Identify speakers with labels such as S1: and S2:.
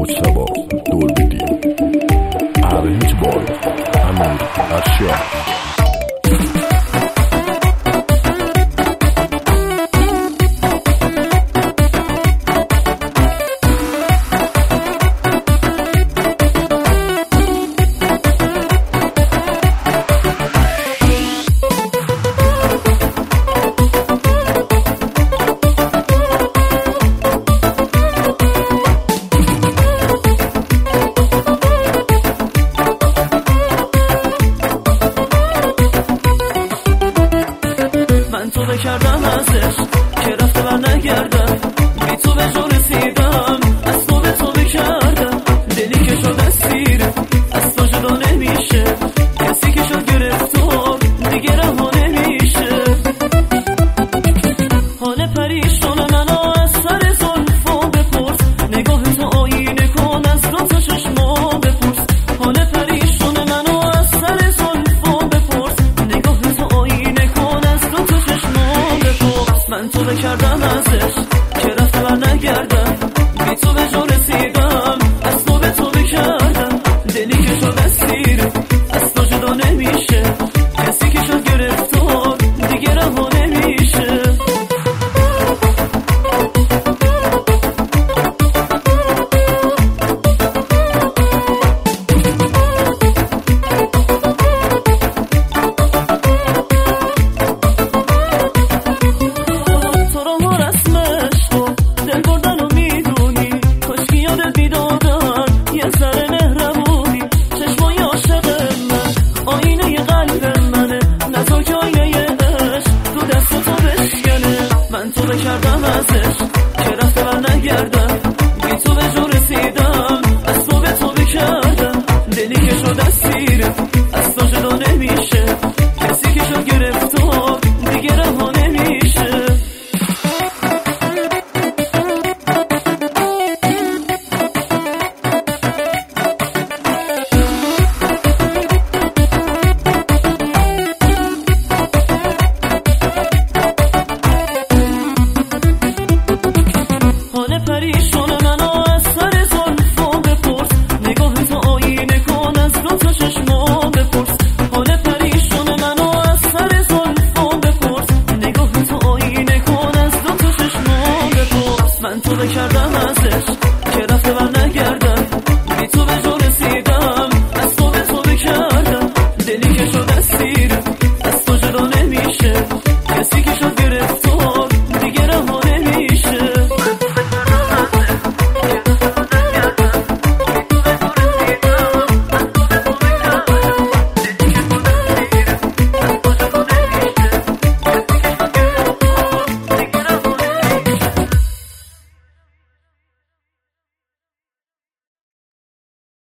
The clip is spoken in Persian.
S1: مجتبی دوربیدی ارنج بای امیر ارشاد.
S2: تو بکردم ازش که رفته بر نگردم، بی تو به جو رسیدم، از تو به تو بکردم، دلی که شد اسیر از تو جدا نمیشه، کسی که شد گرفتار دیگه رها نمیشه. حال پریشان منو از سر زلفا بپرس، نگاه تو آینه کن از دو تا چشما بپرس. حال پریشان منو از سر زلفا بپرس، نگاه تو آینه کن از دو تا من تو بکردم ازش که رفته بر نگردم، بی تو به جو رسیدم، از تو به تو بکردم، دلی که شد اسیر از تو جدا نمیشه، کسی که شد گرفتار دیگه رها نمیشه. من تو بکردم ازش که رفته بر نگردم، بی تو به جو رسیدم، از تو به تو بکردم، دلی که شد اسیر از تو جدا نمیشه، کسی که شد گرفتار دیگه رها نمیشه. پریشان منو از سر زلفا بپرس، نگاه تو آینه کن از دو تا چشما بپرس. حال پریشان منو از سر زلفا بپرس، نگاه تو آینه کن از دو تا چشما بپرس. من تو بکردم ازش که رفته بر نگردم، بی تو به جو رسیدم، از تو به تو بکردم، دلی که شد اسیر از تو جدا نمیشه، کسی که شد گرفت